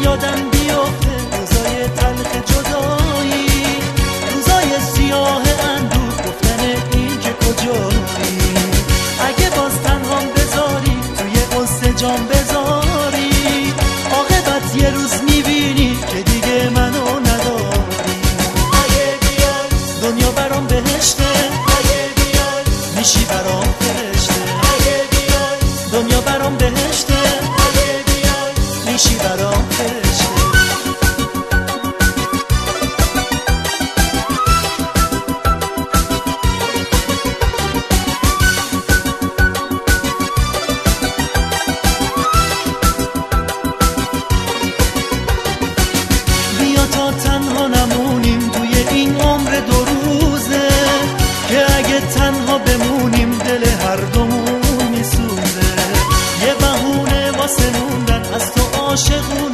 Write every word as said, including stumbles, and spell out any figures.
یادم بیفته روزای تلخ جدایی، روزای سیاه اندوه، گفتن این که کجایی. اگه باز تنهام بذاری توی قصه جام بذاری، عاقبت یه روز میبینی که دیگه منو نداری. اگه بیای دنیا برام بهشته، اگه بیای میشی برام فرشته. اگه بیای دنیا برام بهشته، اگه بیای میشی برام فرشته. تا تنها نمونیم توی این عمر دو روزه، که اگه تنها بمونیم دل هر دومون میسوزه. یه بهونه واسه موندن از تو عاشقونه